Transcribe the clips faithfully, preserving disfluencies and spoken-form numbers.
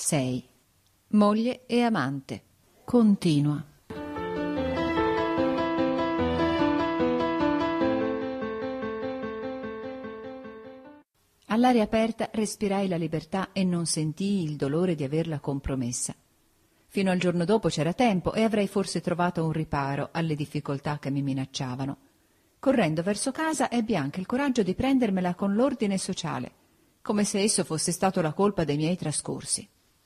sei. Moglie e amante. Continua. All'aria aperta respirai la libertà e non sentii il dolore di averla compromessa. Fino al giorno dopo c'era tempo e avrei forse trovato un riparo alle difficoltà che mi minacciavano. Correndo verso casa ebbi anche il coraggio di prendermela con l'ordine sociale, come se esso fosse stato la colpa dei miei trascorsi.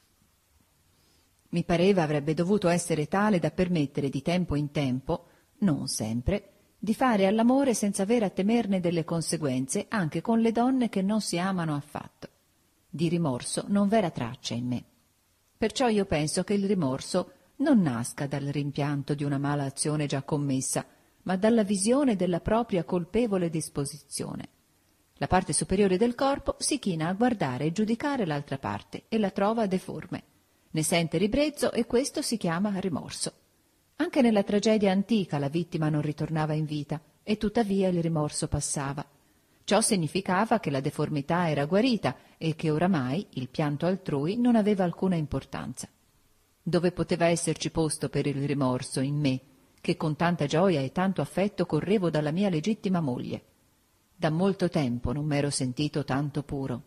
Mi pareva avrebbe dovuto essere tale da permettere di tempo in tempo, non sempre, di fare all'amore senza avere a temerne delle conseguenze anche con le donne che non si amano affatto. Di rimorso non v'era traccia in me. Perciò io penso che il rimorso non nasca dal rimpianto di una mala azione già commessa, ma dalla visione della propria colpevole disposizione. La parte superiore del corpo si china a guardare e giudicare l'altra parte e la trova deforme. Ne sente ribrezzo e questo si chiama rimorso. Anche nella tragedia antica la vittima non ritornava in vita e tuttavia il rimorso passava. Ciò significava che la deformità era guarita e che oramai il pianto altrui non aveva alcuna importanza. Dove poteva esserci posto per il rimorso in me, che con tanta gioia e tanto affetto correvo dalla mia legittima moglie? Da molto tempo non m'ero sentito tanto puro.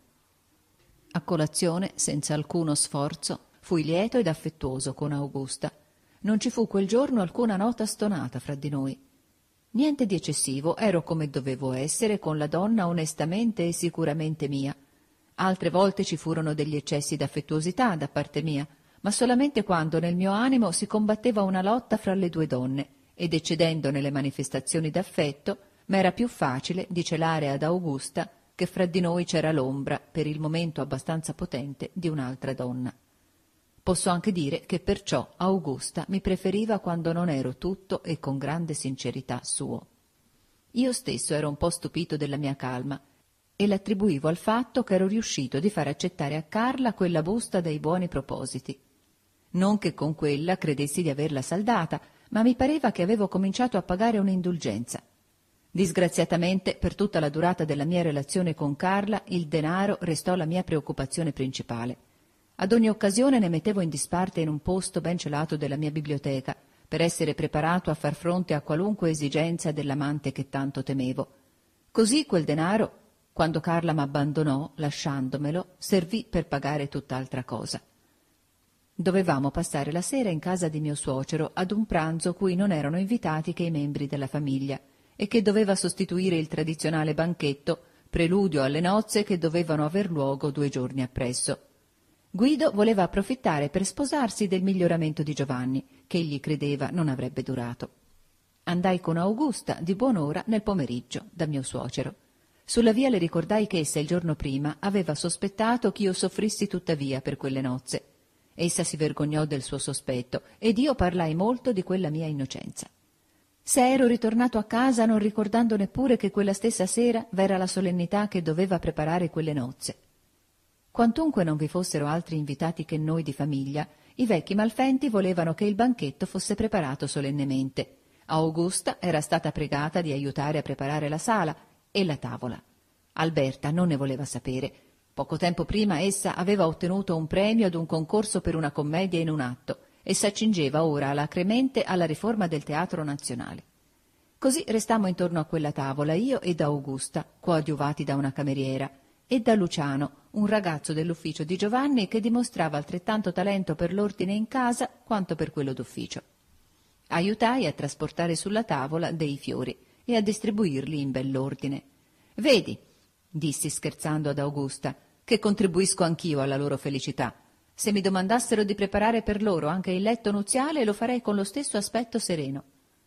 A colazione, senza alcuno sforzo, fui lieto ed affettuoso con Augusta. Non ci fu quel giorno alcuna nota stonata fra di noi. Niente di eccessivo, ero come dovevo essere con la donna onestamente e sicuramente mia. Altre volte ci furono degli eccessi d'affettuosità da parte mia, ma solamente quando nel mio animo si combatteva una lotta fra le due donne, ed eccedendo nelle manifestazioni d'affetto, m'era più facile di celare ad Augusta che fra di noi c'era l'ombra, per il momento abbastanza potente, di un'altra donna. Posso anche dire che perciò Augusta mi preferiva quando non ero tutto e con grande sincerità suo. Io stesso ero un po' stupito della mia calma e l'attribuivo al fatto che ero riuscito di far accettare a Carla quella busta dei buoni propositi. Non che con quella credessi di averla saldata, ma mi pareva che avevo cominciato a pagare un'indulgenza. Disgraziatamente, per tutta la durata della mia relazione con Carla, il denaro restò la mia preoccupazione principale. Ad ogni occasione ne mettevo in disparte in un posto ben celato della mia biblioteca, per essere preparato a far fronte a qualunque esigenza dell'amante che tanto temevo. Così quel denaro, quando Carla m'abbandonò, lasciandomelo, servì per pagare tutt'altra cosa. Dovevamo passare la sera in casa di mio suocero ad un pranzo cui non erano invitati che i membri della famiglia e che doveva sostituire il tradizionale banchetto, preludio alle nozze che dovevano aver luogo due giorni appresso. Guido voleva approfittare per sposarsi del miglioramento di Giovanni, che egli credeva non avrebbe durato. Andai con Augusta di buon'ora nel pomeriggio da mio suocero. Sulla via le ricordai che essa il giorno prima aveva sospettato ch'io soffrissi tuttavia per quelle nozze. Essa si vergognò del suo sospetto ed io parlai molto di quella mia innocenza. Se ero ritornato a casa non ricordando neppure che quella stessa sera v'era la solennità che doveva preparare quelle nozze. Quantunque non vi fossero altri invitati che noi di famiglia, i vecchi malfenti volevano che il banchetto fosse preparato solennemente. Augusta era stata pregata di aiutare a preparare la sala e la tavola. Alberta non ne voleva sapere. Poco tempo prima essa aveva ottenuto un premio ad un concorso per una commedia in un atto e s'accingeva ora alacremente alla riforma del Teatro Nazionale. Così restammo intorno a quella tavola, io ed Augusta, coadiuvati da una cameriera, e da Luciano, un ragazzo dell'ufficio di Giovanni che dimostrava altrettanto talento per l'ordine in casa quanto per quello d'ufficio. Aiutai a trasportare sulla tavola dei fiori e a distribuirli in bell'ordine. «Vedi», dissi scherzando ad Augusta, «che contribuisco anch'io alla loro felicità. Se mi domandassero di preparare per loro anche il letto nuziale, lo farei con lo stesso aspetto sereno».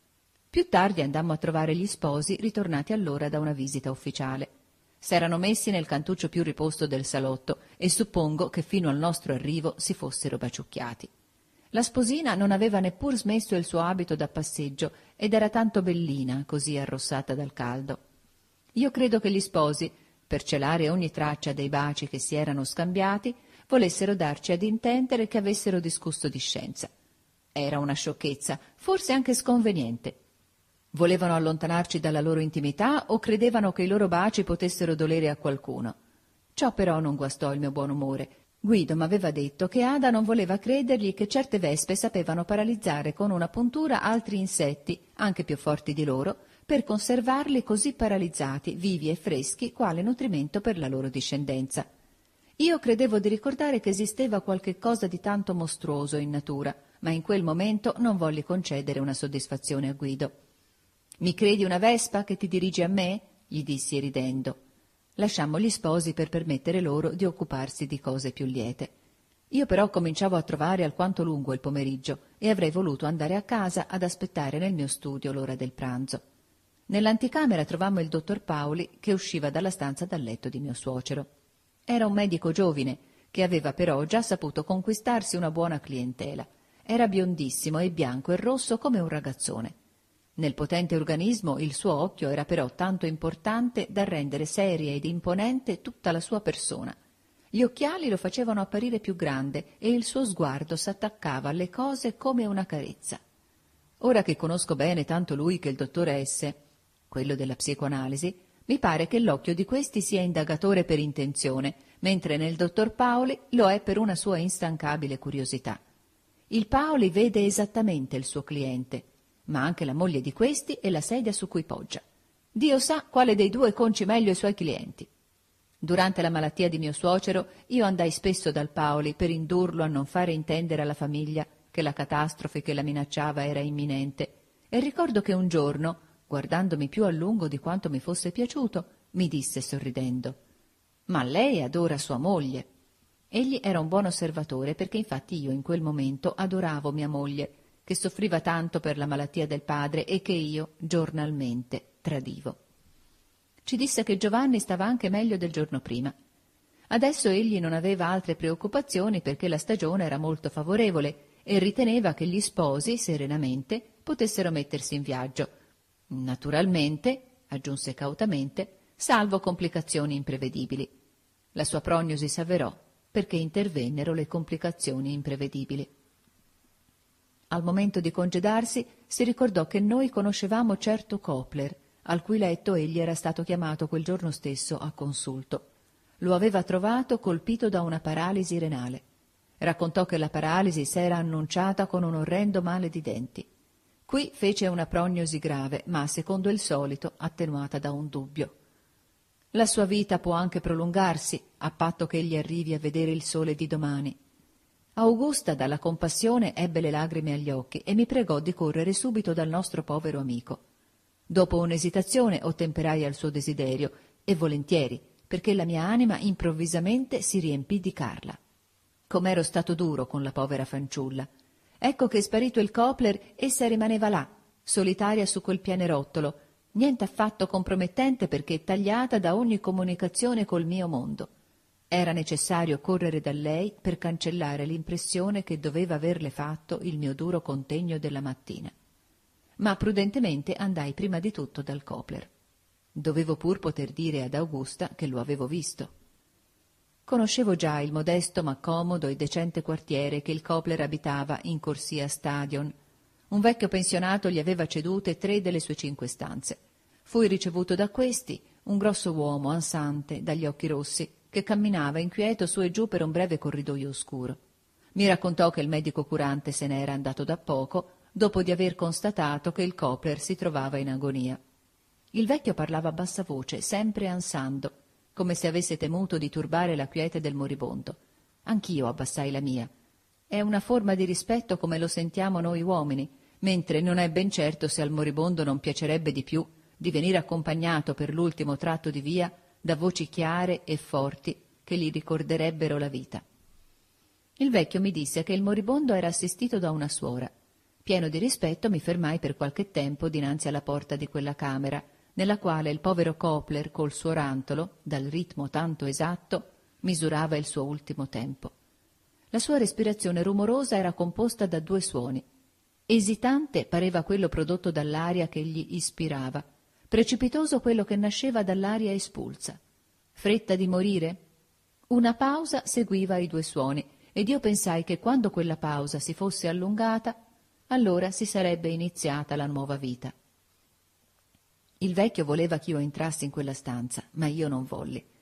Più tardi andammo a trovare gli sposi, ritornati allora da una visita ufficiale. S'erano messi nel cantuccio più riposto del salotto e suppongo che fino al nostro arrivo si fossero baciucchiati. La sposina non aveva neppur smesso il suo abito da passeggio ed era tanto bellina, così arrossata dal caldo. Io credo che gli sposi, per celare ogni traccia dei baci che si erano scambiati, volessero darci ad intendere che avessero discusso di scienza. Era una sciocchezza, forse anche sconveniente. Volevano allontanarci dalla loro intimità o credevano che i loro baci potessero dolere a qualcuno. Ciò però non guastò il mio buon umore. Guido m'aveva detto che Ada non voleva credergli che certe vespe sapevano paralizzare con una puntura altri insetti, anche più forti di loro, per conservarli così paralizzati, vivi e freschi, quale nutrimento per la loro discendenza. Io credevo di ricordare che esisteva qualche cosa di tanto mostruoso in natura, ma in quel momento non volli concedere una soddisfazione a Guido. «Mi credi una vespa che ti dirigi a me?» gli dissi ridendo. Lasciammo gli sposi per permettere loro di occuparsi di cose più liete. Io però cominciavo a trovare alquanto lungo il pomeriggio e avrei voluto andare a casa ad aspettare nel mio studio l'ora del pranzo. Nell'anticamera trovammo il dottor Paoli che usciva dalla stanza dal letto di mio suocero. Era un medico giovine che aveva però già saputo conquistarsi una buona clientela. Era biondissimo e bianco e rosso come un ragazzone. Nel potente organismo il suo occhio era però tanto importante da rendere seria ed imponente tutta la sua persona. Gli occhiali lo facevano apparire più grande e il suo sguardo s'attaccava alle cose come una carezza. Ora che conosco bene tanto lui che il dottore S., quello della psicoanalisi, mi pare che l'occhio di questi sia indagatore per intenzione, mentre nel dottor Paoli lo è per una sua instancabile curiosità. Il Paoli vede esattamente il suo cliente, ma anche la moglie di questi e la sedia su cui poggia. Dio sa quale dei due conci meglio i suoi clienti. Durante la malattia di mio suocero io andai spesso dal Paoli per indurlo a non fare intendere alla famiglia che la catastrofe che la minacciava era imminente, e ricordo che un giorno, guardandomi più a lungo di quanto mi fosse piaciuto, mi disse sorridendo: «Ma lei adora sua moglie». Egli era un buon osservatore, perché infatti io in quel momento adoravo mia moglie, che soffriva tanto per la malattia del padre e che io giornalmente tradivo. Ci disse che Giovanni stava anche meglio del giorno prima. Adesso egli non aveva altre preoccupazioni perché la stagione era molto favorevole e riteneva che gli sposi, serenamente, potessero mettersi in viaggio. Naturalmente, aggiunse cautamente, salvo complicazioni imprevedibili. La sua prognosi s'avverò perché intervennero le complicazioni imprevedibili. Al momento di congedarsi si ricordò che noi conoscevamo certo Kopler, al cui letto egli era stato chiamato quel giorno stesso a consulto. Lo aveva trovato colpito da una paralisi renale. Raccontò che la paralisi s'era annunciata con un orrendo male di denti. Qui fece una prognosi grave, ma, secondo il solito, attenuata da un dubbio. La sua vita può anche prolungarsi, a patto che egli arrivi a vedere il sole di domani. Augusta, dalla compassione, ebbe le lagrime agli occhi e mi pregò di correre subito dal nostro povero amico. Dopo un'esitazione ottemperai al suo desiderio, e volentieri, perché la mia anima improvvisamente si riempì di Carla. Com'ero stato duro con la povera fanciulla. Ecco che, sparito il Kopler, essa rimaneva là, solitaria su quel pianerottolo, niente affatto compromettente perché tagliata da ogni comunicazione col mio mondo. Era necessario correre da lei per cancellare l'impressione che doveva averle fatto il mio duro contegno della mattina. Ma prudentemente andai prima di tutto dal Kopler. Dovevo pur poter dire ad Augusta che lo avevo visto. Conoscevo già il modesto ma comodo e decente quartiere che il Kopler abitava in corsia Stadion. Un vecchio pensionato gli aveva cedute tre delle sue cinque stanze. Fui ricevuto da questi, un grosso uomo ansante, dagli occhi rossi, che camminava inquieto su e giù per un breve corridoio oscuro. Mi raccontò che il medico curante se n'era andato da poco, dopo di aver constatato che il Kopler si trovava in agonia. Il vecchio parlava a bassa voce, sempre ansando, come se avesse temuto di turbare la quiete del moribondo. Anch'io abbassai la mia. È una forma di rispetto come lo sentiamo noi uomini, mentre non è ben certo se al moribondo non piacerebbe di più di venire accompagnato per l'ultimo tratto di via da voci chiare e forti che gli ricorderebbero la vita. Il vecchio mi disse che il moribondo era assistito da una suora. Pieno di rispetto mi fermai per qualche tempo dinanzi alla porta di quella camera, nella quale il povero Kopler col suo rantolo, dal ritmo tanto esatto, misurava il suo ultimo tempo. La sua respirazione rumorosa era composta da due suoni. Esitante pareva quello prodotto dall'aria che gli ispirava, precipitoso quello che nasceva dall'aria espulsa. Fretta di morire? Una pausa seguiva i due suoni, ed io pensai che quando quella pausa si fosse allungata, allora si sarebbe iniziata la nuova vita. Il vecchio voleva ch'io entrassi in quella stanza, ma io non volli.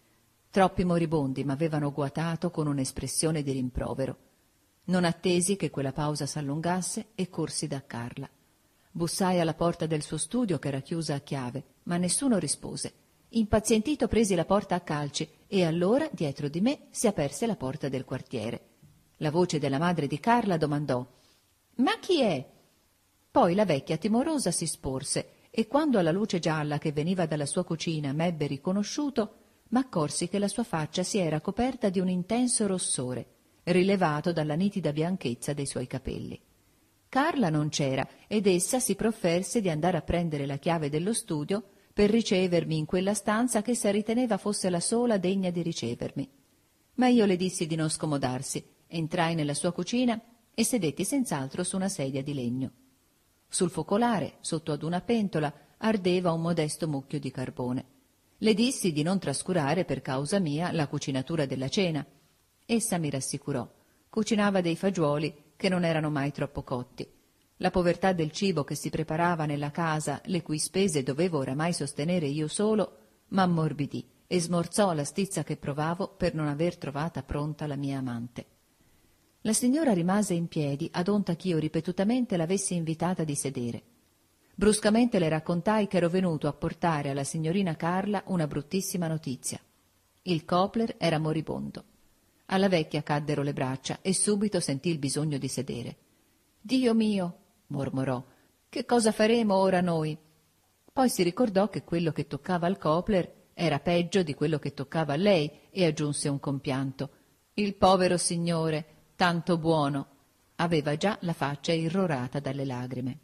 Troppi moribondi m'avevano guatato con un'espressione di rimprovero. Non attesi che quella pausa s'allungasse e corsi da Carla. Bussai alla porta del suo studio, che era chiusa a chiave, ma nessuno rispose. Impazientito presi la porta a calci e allora, dietro di me, si aperse la porta del quartiere. La voce della madre di Carla domandò: «Ma chi è?» Poi la vecchia timorosa si sporse e quando alla luce gialla che veniva dalla sua cucina m'ebbe riconosciuto, m'accorsi che la sua faccia si era coperta di un intenso rossore, rilevato dalla nitida bianchezza dei suoi capelli. Carla non c'era ed essa si profferse di andare a prendere la chiave dello studio per ricevermi in quella stanza che essa riteneva fosse la sola degna di ricevermi. Ma io le dissi di non scomodarsi, entrai nella sua cucina e sedetti senz'altro su una sedia di legno. Sul focolare, sotto ad una pentola, ardeva un modesto mucchio di carbone. Le dissi di non trascurare per causa mia la cucinatura della cena. Essa mi rassicurò. Cucinava dei fagioli che non erano mai troppo cotti. La povertà del cibo che si preparava nella casa, le cui spese dovevo oramai sostenere io solo, m'ammorbidì e smorzò la stizza che provavo per non aver trovata pronta la mia amante. La signora rimase in piedi ad onta ch'io ripetutamente l'avessi invitata di sedere. Bruscamente le raccontai che ero venuto a portare alla signorina Carla una bruttissima notizia. Il Copler era moribondo. Alla vecchia caddero le braccia e subito sentì il bisogno di sedere. «Dio mio!» mormorò. «Che cosa faremo ora noi?» Poi si ricordò che quello che toccava al Copler era peggio di quello che toccava a lei e aggiunse un compianto. «Il povero signore, tanto buono!» Aveva già la faccia irrorata dalle lagrime.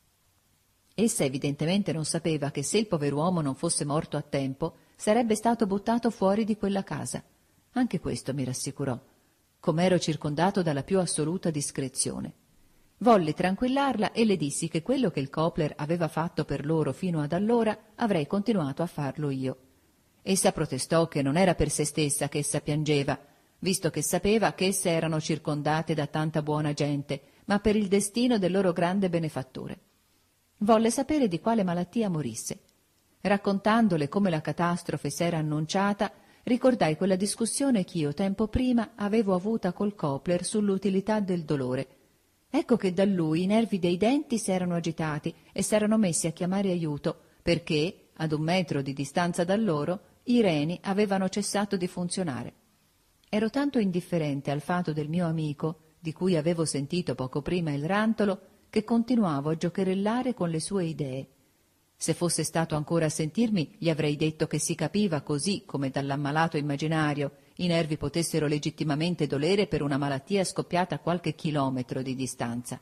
Essa evidentemente non sapeva che se il pover'uomo non fosse morto a tempo sarebbe stato buttato fuori di quella casa. Anche questo mi rassicurò. Com'ero circondato dalla più assoluta discrezione. Volli tranquillarla e le dissi che quello che il Copler aveva fatto per loro fino ad allora avrei continuato a farlo io. Essa protestò che non era per se stessa che essa piangeva, visto che sapeva che esse erano circondate da tanta buona gente, ma per il destino del loro grande benefattore. Volle sapere di quale malattia morisse. Raccontandole come la catastrofe s'era annunciata, ricordai quella discussione ch'io tempo prima avevo avuta col Copler sull'utilità del dolore. Ecco che da lui i nervi dei denti s'erano agitati e s'erano messi a chiamare aiuto, perché, ad un metro di distanza da loro, i reni avevano cessato di funzionare. Ero tanto indifferente al fato del mio amico, di cui avevo sentito poco prima il rantolo, che continuavo a giocherellare con le sue idee. Se fosse stato ancora a sentirmi, gli avrei detto che si capiva così come dall'ammalato immaginario i nervi potessero legittimamente dolere per una malattia scoppiata a qualche chilometro di distanza.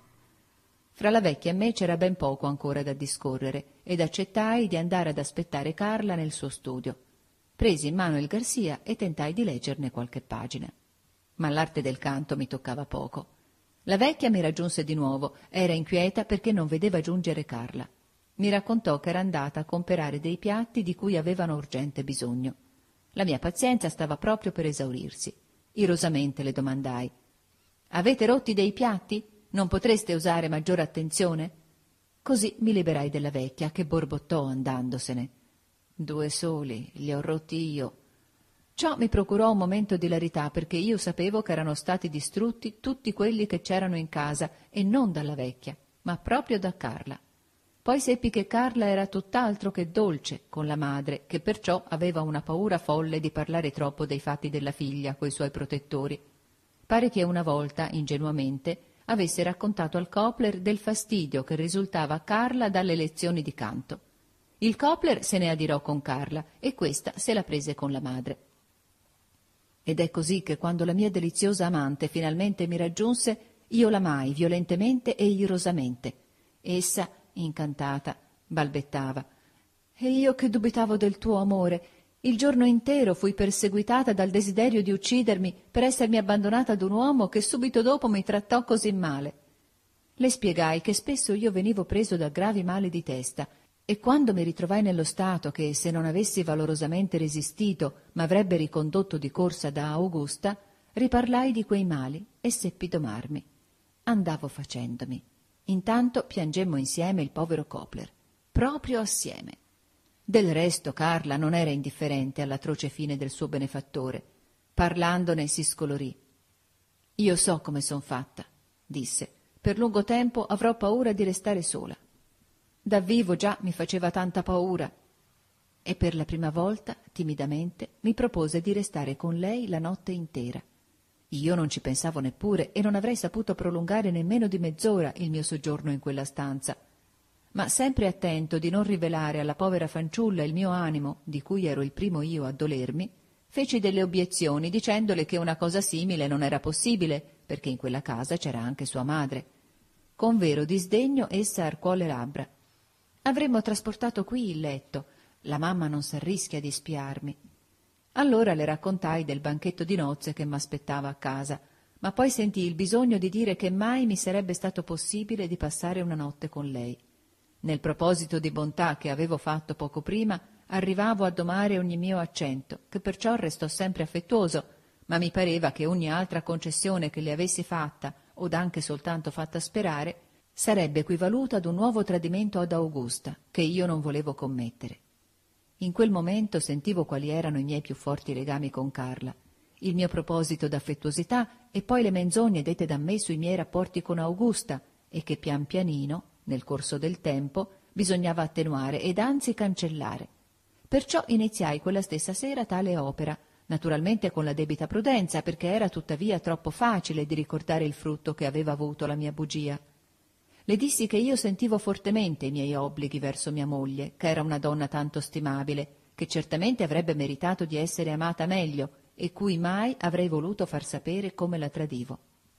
Fra la vecchia e me c'era ben poco ancora da discorrere ed accettai di andare ad aspettare Carla nel suo studio. Presi in mano il Garcia e tentai di leggerne qualche pagina. Ma l'arte del canto mi toccava poco. La vecchia mi raggiunse di nuovo, era inquieta perché non vedeva giungere Carla. Mi raccontò che era andata a comperare dei piatti di cui avevano urgente bisogno. La mia pazienza stava proprio per esaurirsi. Irosamente le domandai: «Avete rotti dei piatti? Non potreste usare maggiore attenzione?» Così mi liberai della vecchia, che borbottò andandosene. «Due soli, li ho rotti io». Ciò mi procurò un momento di ilarità, perché io sapevo che erano stati distrutti tutti quelli che c'erano in casa, e non dalla vecchia, ma proprio da Carla. Poi seppi che Carla era tutt'altro che dolce con la madre, che perciò aveva una paura folle di parlare troppo dei fatti della figlia coi suoi protettori. Pare che una volta, ingenuamente, avesse raccontato al Copler del fastidio che risultava a Carla dalle lezioni di canto. Il Copler se ne adirò con Carla e questa se la prese con la madre. Ed è così che quando la mia deliziosa amante finalmente mi raggiunse, io l'amai violentemente e irosamente. Essa, incantata, balbettava: «E io che dubitavo del tuo amore! Il giorno intero fui perseguitata dal desiderio di uccidermi per essermi abbandonata ad un uomo che subito dopo mi trattò così male». Le spiegai che spesso io venivo preso da gravi mali di testa e quando mi ritrovai nello stato che, se non avessi valorosamente resistito, m'avrebbe ricondotto di corsa da Augusta, riparlai di quei mali e seppi domarmi. Andavo facendomi. Intanto piangemmo insieme il povero Copler, proprio assieme. Del resto Carla non era indifferente all'atroce fine del suo benefattore. Parlandone si scolorì. «Io so come son fatta», disse. «Per lungo tempo avrò paura di restare sola. Da vivo già mi faceva tanta paura». E per la prima volta, timidamente, mi propose di restare con lei la notte intera. Io non ci pensavo neppure e non avrei saputo prolungare nemmeno di mezz'ora il mio soggiorno in quella stanza. Ma sempre attento di non rivelare alla povera fanciulla il mio animo, di cui ero il primo io a dolermi, feci delle obiezioni dicendole che una cosa simile non era possibile, perché in quella casa c'era anche sua madre. Con vero disdegno essa arcuò le labbra. «Avremmo trasportato qui il letto. La mamma non s'arrischia di spiarmi». Allora le raccontai del banchetto di nozze che m'aspettava a casa, ma poi sentii il bisogno di dire che mai mi sarebbe stato possibile di passare una notte con lei. Nel proposito di bontà che avevo fatto poco prima, arrivavo a domare ogni mio accento, che perciò restò sempre affettuoso, ma mi pareva che ogni altra concessione che le avessi fatta, od anche soltanto fatta sperare, sarebbe equivaluta ad un nuovo tradimento ad Augusta, che io non volevo commettere. In quel momento sentivo quali erano i miei più forti legami con Carla, il mio proposito d'affettuosità e poi le menzogne dette da me sui miei rapporti con Augusta, e che pian pianino, nel corso del tempo, bisognava attenuare ed anzi cancellare. Perciò iniziai quella stessa sera tale opera, naturalmente con la debita prudenza, perché era tuttavia troppo facile di ricordare il frutto che aveva avuto la mia bugia. Le dissi che io sentivo fortemente i miei obblighi verso mia moglie, che era una donna tanto stimabile, che certamente avrebbe meritato di essere amata meglio e cui mai avrei voluto far sapere come la tradivo.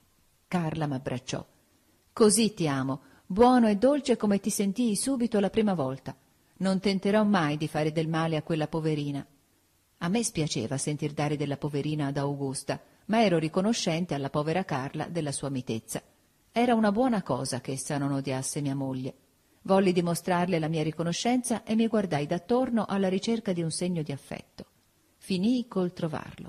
Carla m'abbracciò. «Così ti amo, buono e dolce come ti sentii subito la prima volta. Non tenterò mai di fare del male a quella poverina». A me spiaceva sentir dare della poverina ad Augusta, ma ero riconoscente alla povera Carla della sua mitezza. Era una buona cosa che essa non odiasse mia moglie. Volli dimostrarle la mia riconoscenza e mi guardai d'attorno alla ricerca di un segno di affetto. Finii col trovarlo.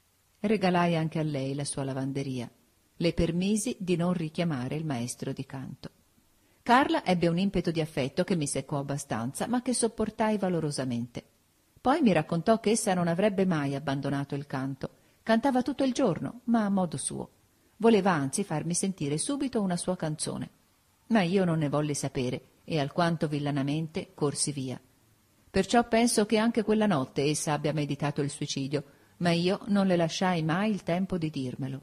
Regalai anche a lei la sua lavanderia. Le permisi di non richiamare il maestro di canto. Carla ebbe un impeto di affetto che mi seccò abbastanza, ma che sopportai valorosamente. Poi mi raccontò che essa non avrebbe mai abbandonato il canto. Cantava tutto il giorno, ma a modo suo. Voleva anzi farmi sentire subito una sua canzone. Ma io non ne volli sapere e alquanto villanamente corsi via. Perciò penso che anche quella notte essa abbia meditato il suicidio, ma io non le lasciai mai il tempo di dirmelo.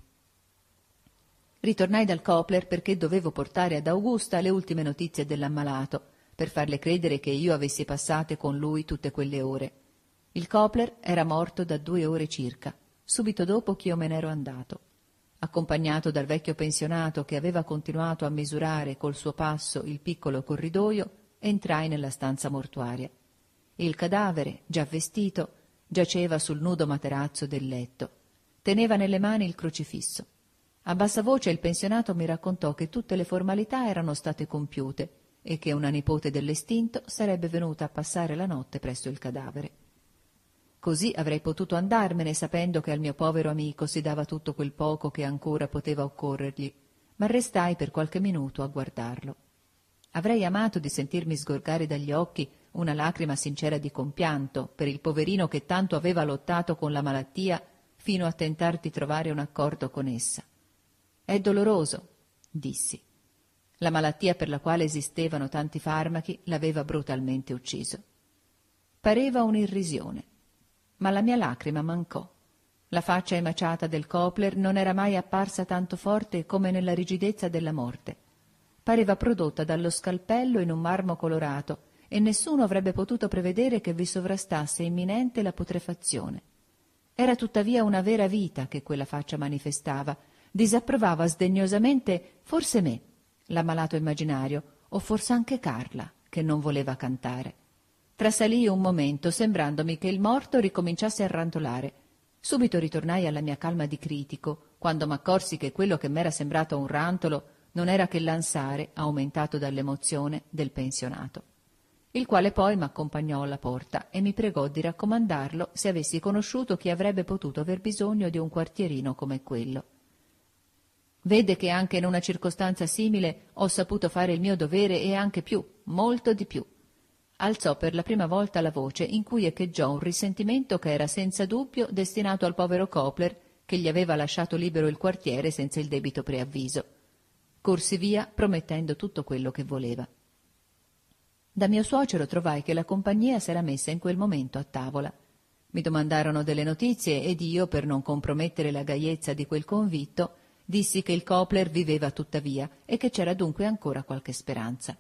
Ritornai dal Kopler perché dovevo portare ad Augusta le ultime notizie dell'ammalato, per farle credere che io avessi passate con lui tutte quelle ore. Il Kopler era morto da due ore circa, subito dopo che io me n'ero andato. Accompagnato dal vecchio pensionato che aveva continuato a misurare col suo passo il piccolo corridoio, entrai nella stanza mortuaria. Il cadavere, già vestito, giaceva sul nudo materazzo del letto. Teneva nelle mani il crocifisso. A bassa voce il pensionato mi raccontò che tutte le formalità erano state compiute e che una nipote dell'estinto sarebbe venuta a passare la notte presso il cadavere. Così avrei potuto andarmene sapendo che al mio povero amico si dava tutto quel poco che ancora poteva occorrergli, ma restai per qualche minuto a guardarlo. Avrei amato di sentirmi sgorgare dagli occhi una lacrima sincera di compianto per il poverino che tanto aveva lottato con la malattia fino a tentar di trovare un accordo con essa. «È doloroso», dissi. La malattia per la quale esistevano tanti farmaci l'aveva brutalmente ucciso. Pareva un'irrisione, ma la mia lacrima mancò. La faccia emaciata del Kopler non era mai apparsa tanto forte come nella rigidezza della morte. Pareva prodotta dallo scalpello in un marmo colorato e nessuno avrebbe potuto prevedere che vi sovrastasse imminente la putrefazione. Era tuttavia una vera vita che quella faccia manifestava. Disapprovava sdegnosamente forse me, l'ammalato immaginario, o forse anche Carla, che non voleva cantare. Trasalii un momento, sembrandomi che il morto ricominciasse a rantolare. Subito ritornai alla mia calma di critico, quando m'accorsi che quello che m'era sembrato un rantolo non era che l'ansare, aumentato dall'emozione, del pensionato, il quale poi m'accompagnò alla porta e mi pregò di raccomandarlo se avessi conosciuto chi avrebbe potuto aver bisogno di un quartierino come quello. Vede che anche in una circostanza simile ho saputo fare il mio dovere e anche più, molto di più. Alzò per la prima volta la voce in cui echeggiò un risentimento che era senza dubbio destinato al povero Copler, che gli aveva lasciato libero il quartiere senza il debito preavviso. Corsi via promettendo tutto quello che voleva. Da mio suocero trovai che la compagnia s'era messa in quel momento a tavola. Mi domandarono delle notizie ed io, per non compromettere la gaiezza di quel convitto, dissi che il Copler viveva tuttavia e che c'era dunque ancora qualche speranza.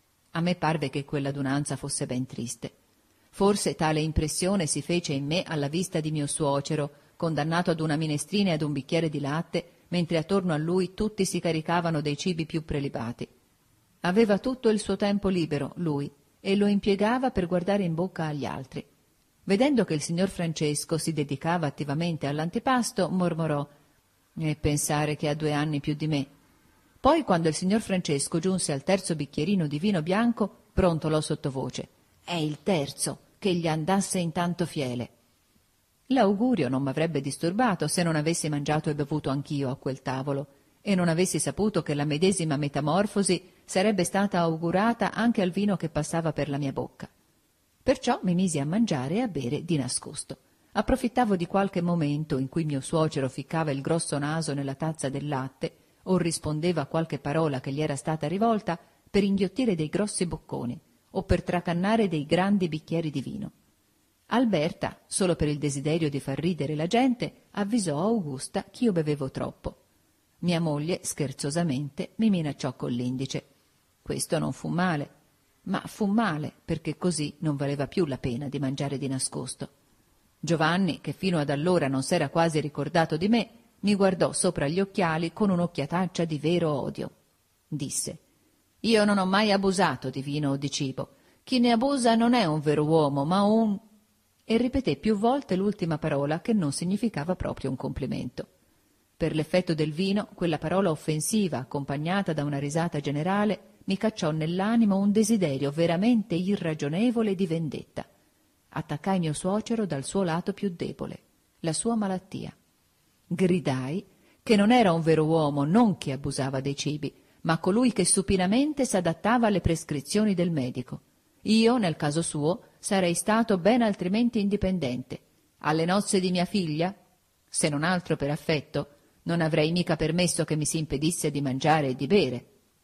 A me parve che quell'adunanza fosse ben triste. Forse tale impressione si fece in me alla vista di mio suocero, condannato ad una minestrina e ad un bicchiere di latte, mentre attorno a lui tutti si caricavano dei cibi più prelibati. Aveva tutto il suo tempo libero, lui, e lo impiegava per guardare in bocca agli altri. Vedendo che il signor Francesco si dedicava attivamente all'antipasto, mormorò: «E pensare che ha due anni più di me». Poi, quando il signor Francesco giunse al terzo bicchierino di vino bianco, brontolò sottovoce: «È il terzo, che gli andasse in tanto fiele». L'augurio non m'avrebbe disturbato se non avessi mangiato e bevuto anch'io a quel tavolo e non avessi saputo che la medesima metamorfosi sarebbe stata augurata anche al vino che passava per la mia bocca. Perciò mi misi a mangiare e a bere di nascosto. Approfittavo di qualche momento in cui mio suocero ficcava il grosso naso nella tazza del latte o rispondeva a qualche parola che gli era stata rivolta per inghiottire dei grossi bocconi o per tracannare dei grandi bicchieri di vino. Alberta, solo per il desiderio di far ridere la gente, avvisò Augusta ch'io bevevo troppo. Mia moglie, scherzosamente, mi minacciò con l'indice. Questo non fu male, ma fu male perché così non valeva più la pena di mangiare di nascosto. Giovanni, che fino ad allora non s'era quasi ricordato di me, mi guardò sopra gli occhiali con un'occhiataccia di vero odio. Disse: «Io non ho mai abusato di vino o di cibo. Chi ne abusa non è un vero uomo, ma un...» e ripeté più volte l'ultima parola, che non significava proprio un complimento. Per l'effetto del vino, quella parola offensiva, accompagnata da una risata generale, mi cacciò nell'animo un desiderio veramente irragionevole di vendetta. Attaccai mio suocero dal suo lato più debole, la sua malattia. Gridai che non era un vero uomo non chi abusava dei cibi, ma colui che supinamente s'adattava alle prescrizioni del medico. Io, nel caso suo, sarei stato ben altrimenti indipendente. Alle nozze di mia figlia, se non altro per affetto, non avrei mica permesso che mi si impedisse di mangiare e di bere.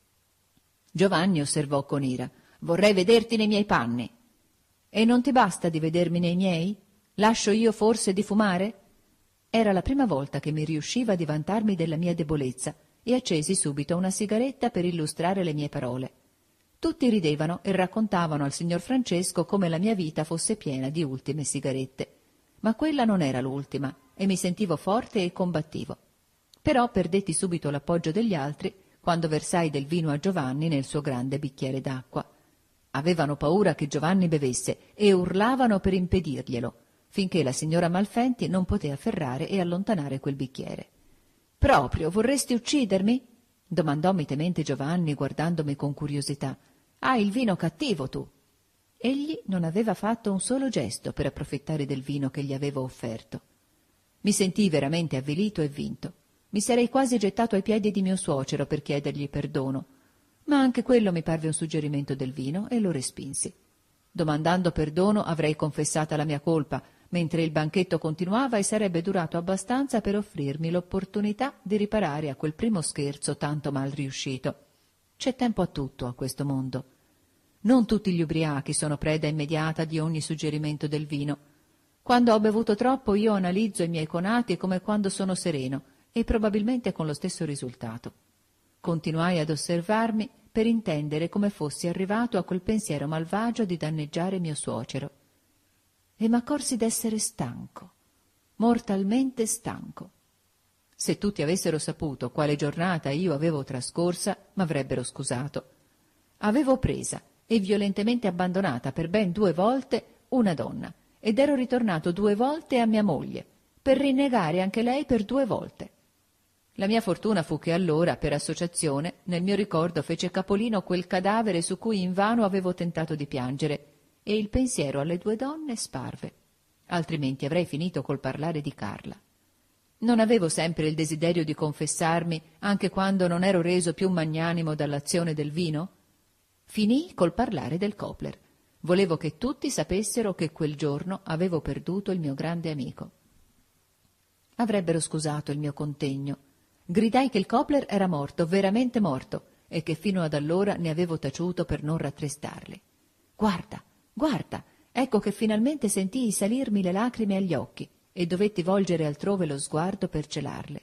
Giovanni osservò con ira: «Vorrei vederti nei miei panni». «E non ti basta di vedermi nei miei? Lascio io forse di fumare?» Era la prima volta che mi riusciva di vantarmi della mia debolezza e accesi subito una sigaretta per illustrare le mie parole. Tutti ridevano e raccontavano al signor Francesco come la mia vita fosse piena di ultime sigarette. Ma quella non era l'ultima e mi sentivo forte e combattivo. Però perdetti subito l'appoggio degli altri quando versai del vino a Giovanni nel suo grande bicchiere d'acqua. Avevano paura che Giovanni bevesse e urlavano per impedirglielo, finché la signora Malfenti non poté afferrare e allontanare quel bicchiere. «Proprio vorresti uccidermi?» domandò mitemente Giovanni, guardandomi con curiosità. «Hai il vino cattivo tu!» Egli non aveva fatto un solo gesto per approfittare del vino che gli avevo offerto. Mi sentii veramente avvilito e vinto. Mi sarei quasi gettato ai piedi di mio suocero per chiedergli perdono, ma anche quello mi parve un suggerimento del vino e lo respinsi. Domandando perdono avrei confessata la mia colpa, mentre il banchetto continuava e sarebbe durato abbastanza per offrirmi l'opportunità di riparare a quel primo scherzo tanto mal riuscito. C'è tempo a tutto a questo mondo. Non tutti gli ubriachi sono preda immediata di ogni suggerimento del vino. Quando ho bevuto troppo io analizzo i miei conati come quando sono sereno, e probabilmente con lo stesso risultato. Continuai ad osservarmi per intendere come fossi arrivato a quel pensiero malvagio di danneggiare mio suocero. E m'accorsi d'essere stanco, mortalmente stanco. Se tutti avessero saputo quale giornata io avevo trascorsa, m'avrebbero scusato. Avevo presa e violentemente abbandonata per ben due volte una donna, ed ero ritornato due volte a mia moglie, per rinnegare anche lei per due volte. La mia fortuna fu che allora, per associazione, nel mio ricordo fece capolino quel cadavere su cui invano avevo tentato di piangere, e il pensiero alle due donne sparve. Altrimenti avrei finito col parlare di Carla. Non avevo sempre il desiderio di confessarmi, anche quando non ero reso più magnanimo dall'azione del vino? Finii col parlare del Copler. Volevo che tutti sapessero che quel giorno avevo perduto il mio grande amico. Avrebbero scusato il mio contegno. Gridai che il Copler era morto, veramente morto, e che fino ad allora ne avevo taciuto per non rattristarli. Guarda, guarda, ecco che finalmente sentii salirmi le lacrime agli occhi e dovetti volgere altrove lo sguardo per celarle.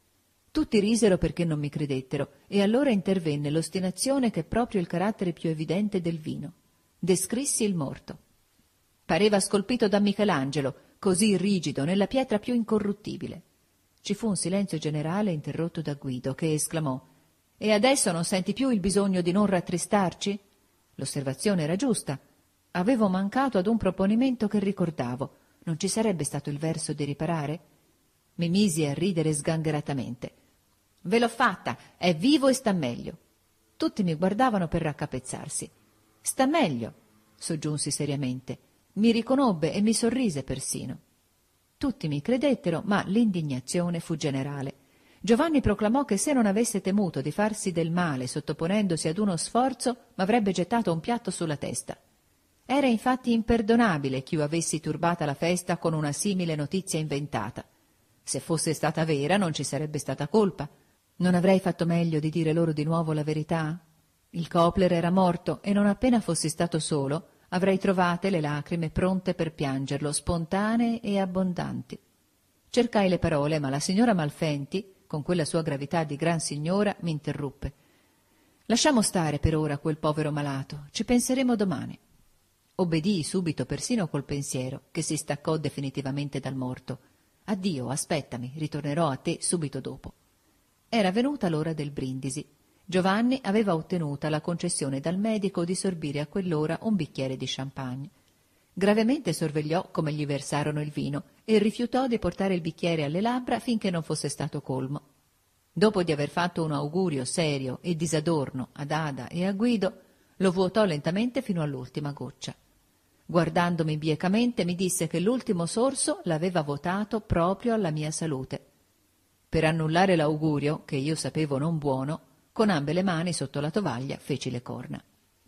Tutti risero perché non mi credettero, e allora intervenne l'ostinazione che è proprio il carattere più evidente del vino. Descrissi il morto. Pareva scolpito da Michelangelo, così rigido, nella pietra più incorruttibile. Ci fu un silenzio generale interrotto da Guido, che esclamò: «E adesso non senti più il bisogno di non rattristarci?» L'osservazione era giusta. Avevo mancato ad un proponimento che ricordavo. Non ci sarebbe stato il verso di riparare? Mi misi a ridere sgangheratamente. «Ve l'ho fatta, è vivo e sta meglio». Tutti mi guardavano per raccapezzarsi. «Sta meglio», soggiunsi seriamente. Mi riconobbe e mi sorrise persino. Tutti mi credettero, ma l'indignazione fu generale. Giovanni proclamò che se non avesse temuto di farsi del male sottoponendosi ad uno sforzo, m'avrebbe gettato un piatto sulla testa. Era infatti imperdonabile ch'io avessi turbata la festa con una simile notizia inventata. Se fosse stata vera non ci sarebbe stata colpa. Non avrei fatto meglio di dire loro di nuovo la verità? Il Copler era morto e non appena fossi stato solo avrei trovate le lacrime pronte per piangerlo, spontanee e abbondanti. Cercai le parole, ma la signora Malfenti, con quella sua gravità di gran signora, mi interruppe. «Lasciamo stare per ora quel povero malato, ci penseremo domani». Obbedii subito, persino col pensiero, che si staccò definitivamente dal morto. «Addio, aspettami, ritornerò a te subito dopo». Era venuta l'ora del brindisi. Giovanni aveva ottenuta la concessione dal medico di sorbire a quell'ora un bicchiere di champagne. Gravemente sorvegliò come gli versarono il vino e rifiutò di portare il bicchiere alle labbra finché non fosse stato colmo. Dopo di aver fatto un augurio serio e disadorno ad Ada e a Guido, lo vuotò lentamente fino all'ultima goccia. Guardandomi biecamente mi disse che l'ultimo sorso l'aveva votato proprio alla mia salute. Per annullare l'augurio, che io sapevo non buono, con ambe le mani sotto la tovaglia feci le corna.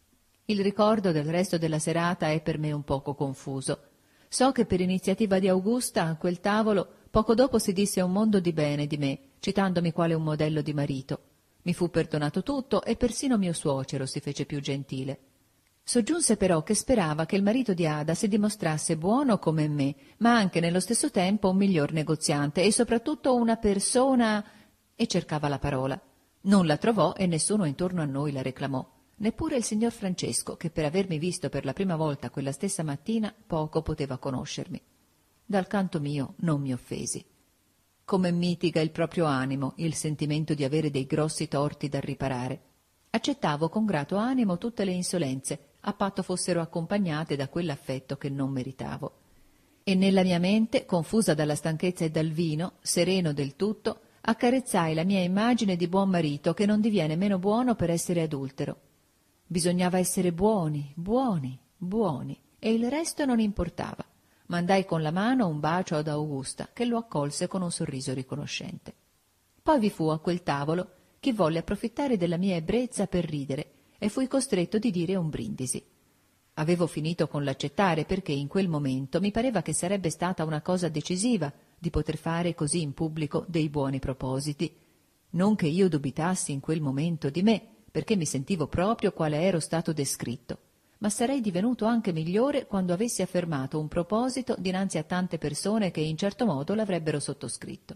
Il ricordo del resto della serata è per me un poco confuso. So che per iniziativa di Augusta a quel tavolo poco dopo si disse un mondo di bene di me, citandomi quale un modello di marito. Mi fu perdonato tutto e persino mio suocero si fece più gentile. Soggiunse però che sperava che il marito di Ada si dimostrasse buono come me, ma anche nello stesso tempo un miglior negoziante e soprattutto una persona... e cercava la parola. Non la trovò e nessuno intorno a noi la reclamò, neppure il signor Francesco, che per avermi visto per la prima volta quella stessa mattina poco poteva conoscermi. Dal canto mio non mi offesi. Come mitiga il proprio animo il sentimento di avere dei grossi torti da riparare. Accettavo con grato animo tutte le insolenze, a patto fossero accompagnate da quell'affetto che non meritavo. E nella mia mente, confusa dalla stanchezza e dal vino, sereno del tutto, accarezzai la mia immagine di buon marito che non diviene meno buono per essere adultero. Bisognava essere buoni, buoni, buoni, e il resto non importava. Mandai con la mano un bacio ad Augusta, che lo accolse con un sorriso riconoscente. Poi vi fu a quel tavolo chi volle approfittare della mia ebbrezza per ridere, e fui costretto di dire un brindisi. Avevo finito con l'accettare perché in quel momento mi pareva che sarebbe stata una cosa decisiva di poter fare così in pubblico dei buoni propositi. Non che io dubitassi in quel momento di me, perché mi sentivo proprio quale ero stato descritto, ma sarei divenuto anche migliore quando avessi affermato un proposito dinanzi a tante persone che in certo modo l'avrebbero sottoscritto.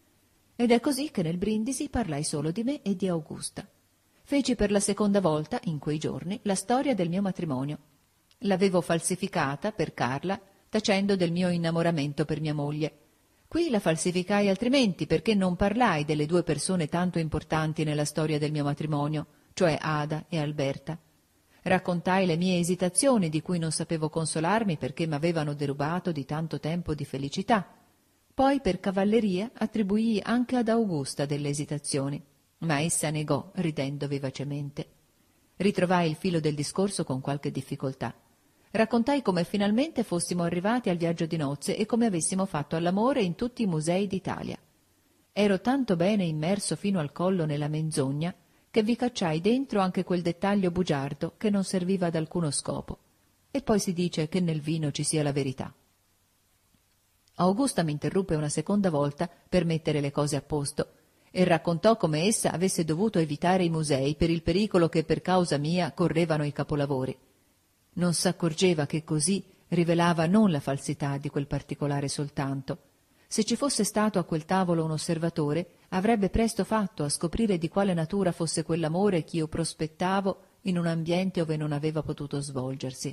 Ed è così che nel brindisi parlai solo di me e di Augusta. Feci per la seconda volta, in quei giorni, la storia del mio matrimonio. L'avevo falsificata per Carla, tacendo del mio innamoramento per mia moglie. Qui la falsificai altrimenti perché non parlai delle due persone tanto importanti nella storia del mio matrimonio, cioè Ada e Alberta. Raccontai le mie esitazioni di cui non sapevo consolarmi perché m'avevano derubato di tanto tempo di felicità. Poi per cavalleria attribuii anche ad Augusta delle esitazioni, ma essa negò, ridendo vivacemente. Ritrovai il filo del discorso con qualche difficoltà. Raccontai come finalmente fossimo arrivati al viaggio di nozze e come avessimo fatto all'amore in tutti i musei d'Italia. Ero tanto bene immerso fino al collo nella menzogna che vi cacciai dentro anche quel dettaglio bugiardo che non serviva ad alcuno scopo. e poi si dice che nel vino ci sia la verità. Augusta mi interruppe una seconda volta per mettere le cose a posto e raccontò come essa avesse dovuto evitare i musei per il pericolo che per causa mia correvano i capolavori. Non s'accorgeva che così rivelava non la falsità di quel particolare soltanto. Se ci fosse stato a quel tavolo un osservatore, avrebbe presto fatto a scoprire di quale natura fosse quell'amore ch'io prospettavo in un ambiente ove non aveva potuto svolgersi.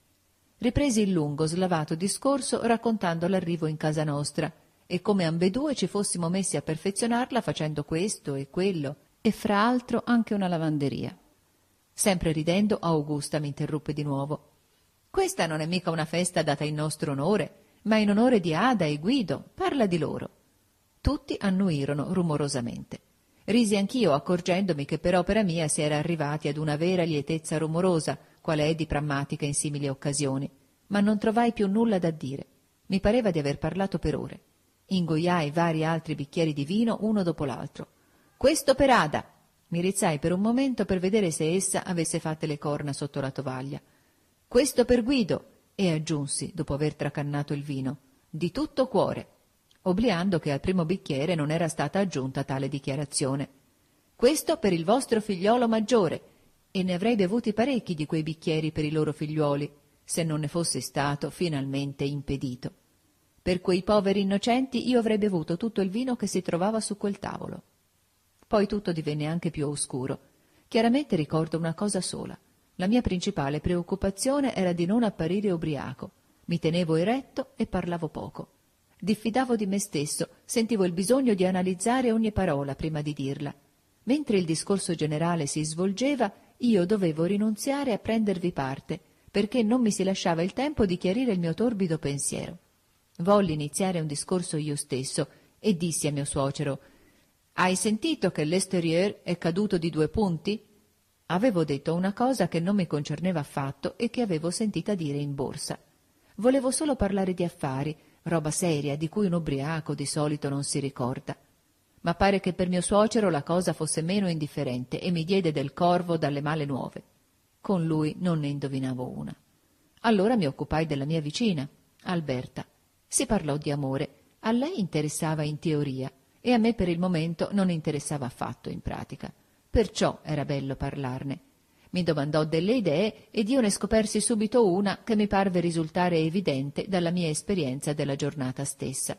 Ripresi il lungo, slavato discorso raccontando l'arrivo in casa nostra e come ambedue ci fossimo messi a perfezionarla facendo questo e quello e fra altro anche una lavanderia. Sempre ridendo, Augusta mi interruppe di nuovo. «Questa non è mica una festa data in nostro onore, ma in onore di Ada e Guido. Parla di loro». Tutti annuirono rumorosamente. Risi anch'io, accorgendomi che per opera mia si era arrivati ad una vera lietezza rumorosa, quale è di prammatica in simili occasioni, ma non trovai più nulla da dire. Mi pareva di aver parlato per ore. Ingoiai vari altri bicchieri di vino uno dopo l'altro. «Questo per Ada!» Mi rizzai per un momento per vedere se essa avesse fatte le corna sotto la tovaglia. «Questo per Guido!» e aggiunsi, dopo aver tracannato il vino, «di tutto cuore», obliando che al primo bicchiere non era stata aggiunta tale dichiarazione. «Questo per il vostro figliolo maggiore», e ne avrei bevuti parecchi di quei bicchieri per i loro figliuoli, se non ne fosse stato finalmente impedito. Per quei poveri innocenti io avrei bevuto tutto il vino che si trovava su quel tavolo. Poi tutto divenne anche più oscuro. Chiaramente ricordo una cosa sola. La mia principale preoccupazione era di non apparire ubriaco. Mi tenevo eretto e parlavo poco. Diffidavo di me stesso, sentivo il bisogno di analizzare ogni parola prima di dirla. Mentre il discorso generale si svolgeva, io dovevo rinunziare a prendervi parte, perché non mi si lasciava il tempo di chiarire il mio torbido pensiero. Volli iniziare un discorso io stesso e dissi a mio suocero: «Hai sentito che l'Extérieur è caduto di due punti?» Avevo detto una cosa che non mi concerneva affatto e che avevo sentita dire in borsa. Volevo solo parlare di affari, roba seria di cui un ubriaco di solito non si ricorda. Ma pare che per mio suocero la cosa fosse meno indifferente e mi diede del corvo dalle male nuove. Con lui non ne indovinavo una. Allora mi occupai della mia vicina, Alberta. Si parlò di amore. A lei interessava in teoria e a me per il momento non interessava affatto in pratica. Perciò era bello parlarne. Mi domandò delle idee ed io ne scopersi subito una che mi parve risultare evidente dalla mia esperienza della giornata stessa.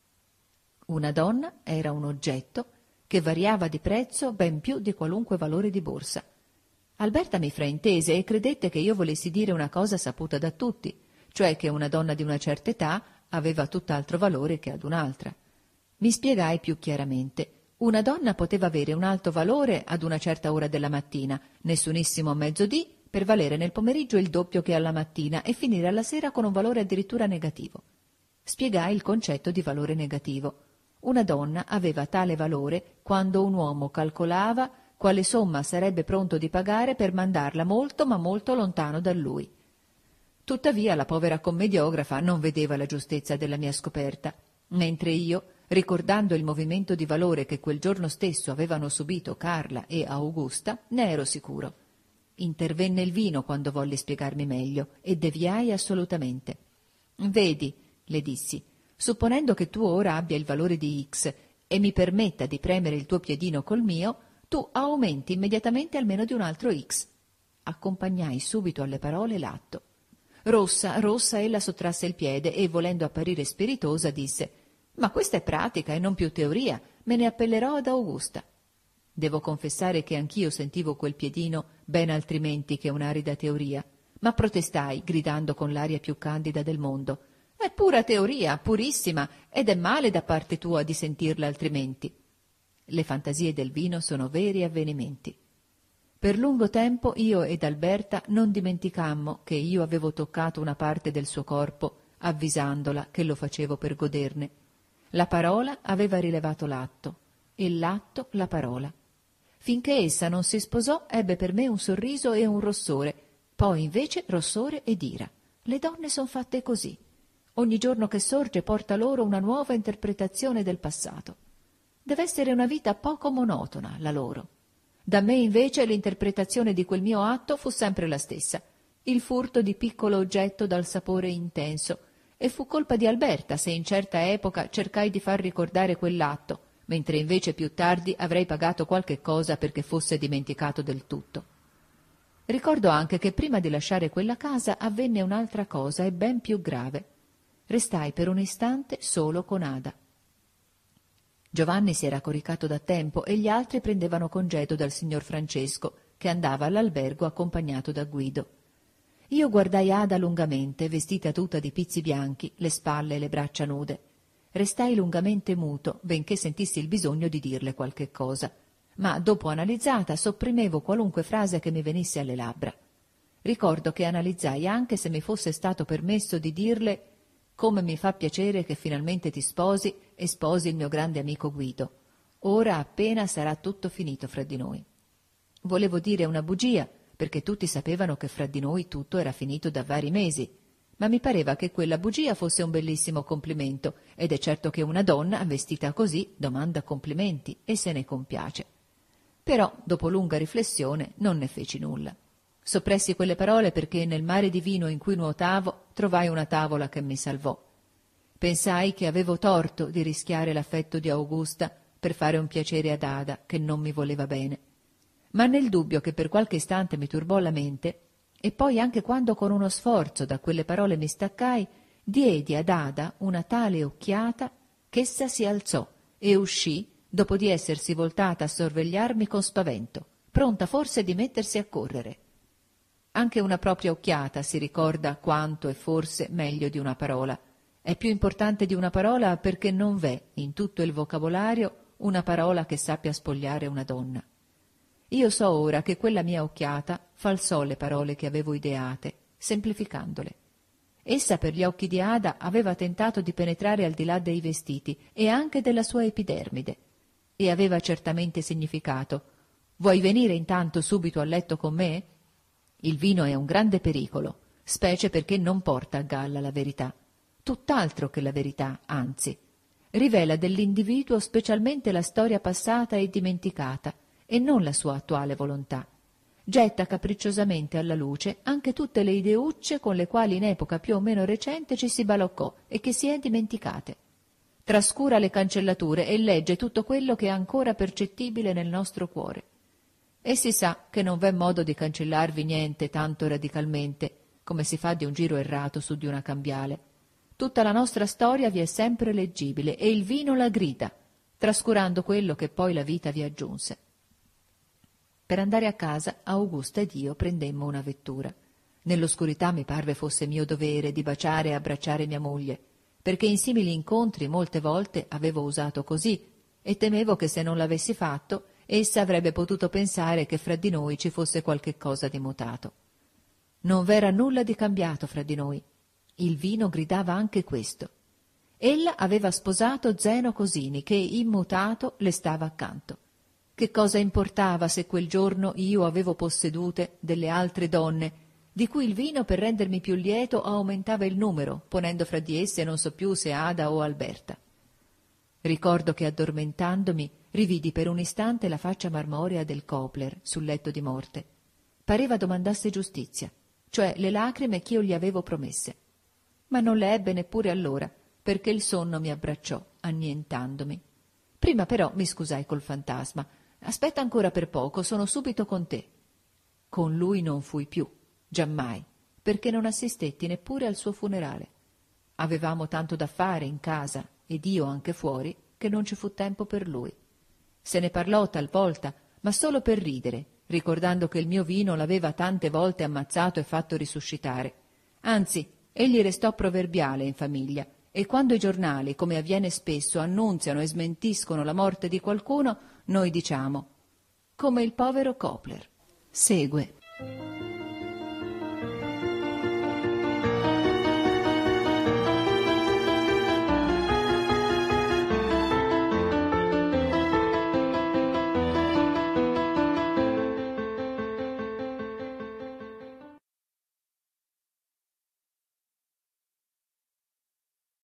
Una donna era un oggetto che variava di prezzo ben più di qualunque valore di borsa. Alberta mi fraintese e credette che io volessi dire una cosa saputa da tutti, cioè che una donna di una certa età aveva tutt'altro valore che ad un'altra. Mi spiegai più chiaramente. Una donna poteva avere un alto valore ad una certa ora della mattina, nessunissimo a mezzodì, per valere nel pomeriggio il doppio che alla mattina e finire alla sera con un valore addirittura negativo. Spiegai il concetto di valore negativo. Una donna aveva tale valore quando un uomo calcolava quale somma sarebbe pronto di pagare per mandarla molto ma molto lontano da lui. Tuttavia la povera commediografa non vedeva la giustezza della mia scoperta, mentre io, ricordando il movimento di valore che quel giorno stesso avevano subito Carla e Augusta, ne ero sicuro. Intervenne il vino quando volle spiegarmi meglio e deviai assolutamente. «Vedi», le dissi, «supponendo che tu ora abbia il valore di X e mi permetta di premere il tuo piedino col mio, tu aumenti immediatamente almeno di un altro X». Accompagnai subito alle parole l'atto. Rossa, rossa, ella sottrasse il piede e, volendo apparire spiritosa, disse: «Ma questa è pratica e non più teoria, me ne appellerò ad Augusta». Devo confessare che anch'io sentivo quel piedino ben altrimenti che un'arida teoria, ma protestai, gridando con l'aria più candida del mondo: «È pura teoria, purissima, ed è male da parte tua di sentirla altrimenti». Le fantasie del vino sono veri avvenimenti. Per lungo tempo io ed Alberta non dimenticammo che io avevo toccato una parte del suo corpo, avvisandola che lo facevo per goderne. La parola aveva rilevato l'atto, e l'atto la parola. Finché essa non si sposò, ebbe per me un sorriso e un rossore, poi invece rossore ed ira. Le donne son fatte così. Ogni giorno che sorge porta loro una nuova interpretazione del passato. Deve essere una vita poco monotona, la loro. Da me invece l'interpretazione di quel mio atto fu sempre la stessa. il furto di piccolo oggetto dal sapore intenso, e fu colpa di Alberta se in certa epoca cercai di far ricordare quell'atto, mentre invece più tardi avrei pagato qualche cosa perché fosse dimenticato del tutto. Ricordo anche che prima di lasciare quella casa avvenne un'altra cosa e ben più grave. Restai per un istante solo con Ada. Giovanni si era coricato da tempo e gli altri prendevano congedo dal signor Francesco, che andava all'albergo accompagnato da Guido. Io guardai Ada lungamente, vestita tutta di pizzi bianchi, le spalle e le braccia nude. Restai lungamente muto, benché sentissi il bisogno di dirle qualche cosa, ma dopo analizzata sopprimevo qualunque frase che mi venisse alle labbra. Ricordo che analizzai anche se mi fosse stato permesso di dirle: «Come mi fa piacere che finalmente ti sposi e sposi il mio grande amico Guido. Ora appena sarà tutto finito fra di noi». Volevo dire una bugia, perché tutti sapevano che fra di noi tutto era finito da vari mesi, ma mi pareva che quella bugia fosse un bellissimo complimento, ed è certo che una donna vestita così domanda complimenti e se ne compiace. Però, dopo lunga riflessione, non ne feci nulla. Soppressi quelle parole perché nel mare di vino in cui nuotavo trovai una tavola che mi salvò. Pensai che avevo torto di rischiare l'affetto di Augusta per fare un piacere ad Ada, che non mi voleva bene. Ma nel dubbio che per qualche istante mi turbò la mente, e poi anche quando con uno sforzo da quelle parole mi staccai, diedi ad Ada una tale occhiata ch'essa si alzò e uscì dopo di essersi voltata a sorvegliarmi con spavento, pronta forse di mettersi a correre. Anche una propria occhiata si ricorda quanto è forse meglio di una parola. È più importante di una parola perché non v'è in tutto il vocabolario una parola che sappia spogliare una donna. Io so ora che quella mia occhiata falsò le parole che avevo ideate, semplificandole. Essa per gli occhi di Ada aveva tentato di penetrare al di là dei vestiti e anche della sua epidermide, e aveva certamente significato: «Vuoi venire intanto subito a letto con me? Il vino è un grande pericolo, specie perché non porta a galla la verità, tutt'altro che la verità, anzi, rivela dell'individuo specialmente la storia passata e dimenticata, e non la sua attuale volontà. Getta capricciosamente alla luce anche tutte le ideucce con le quali in epoca più o meno recente ci si baloccò e che si è dimenticate. Trascura le cancellature e legge tutto quello che è ancora percettibile nel nostro cuore. E si sa che non v'è modo di cancellarvi niente tanto radicalmente come si fa di un giro errato su di una cambiale. Tutta la nostra storia vi è sempre leggibile e il vino la grida, trascurando quello che poi la vita vi aggiunse». Per andare a casa, Augusta ed io prendemmo una vettura. Nell'oscurità mi parve fosse mio dovere di baciare e abbracciare mia moglie, perché in simili incontri molte volte avevo usato così, e temevo che se non l'avessi fatto, essa avrebbe potuto pensare che fra di noi ci fosse qualche cosa di mutato. Non v'era nulla di cambiato fra di noi. Il vino gridava anche questo. Ella aveva sposato Zeno Cosini, che immutato le stava accanto. Che cosa importava se quel giorno io avevo possedute delle altre donne, di cui il vino per rendermi più lieto aumentava il numero, ponendo fra di esse non so più se Ada o Alberta. Ricordo che addormentandomi rividi per un istante la faccia marmorea del Copler sul letto di morte. Pareva domandasse giustizia, cioè le lacrime ch'io gli avevo promesse. Ma non le ebbe neppure allora, perché il sonno mi abbracciò, annientandomi. Prima però mi scusai col fantasma. «Aspetta ancora per poco, sono subito con te». Con lui non fui più, giammai, perché non assistetti neppure al suo funerale. Avevamo tanto da fare in casa, ed io anche fuori, che non ci fu tempo per lui. Se ne parlò talvolta, ma solo per ridere, ricordando che il mio vino l'aveva tante volte ammazzato e fatto risuscitare. Anzi, egli restò proverbiale in famiglia, e quando i giornali, come avviene spesso, annunziano e smentiscono la morte di qualcuno, noi diciamo: «Come il povero Copler». Segue.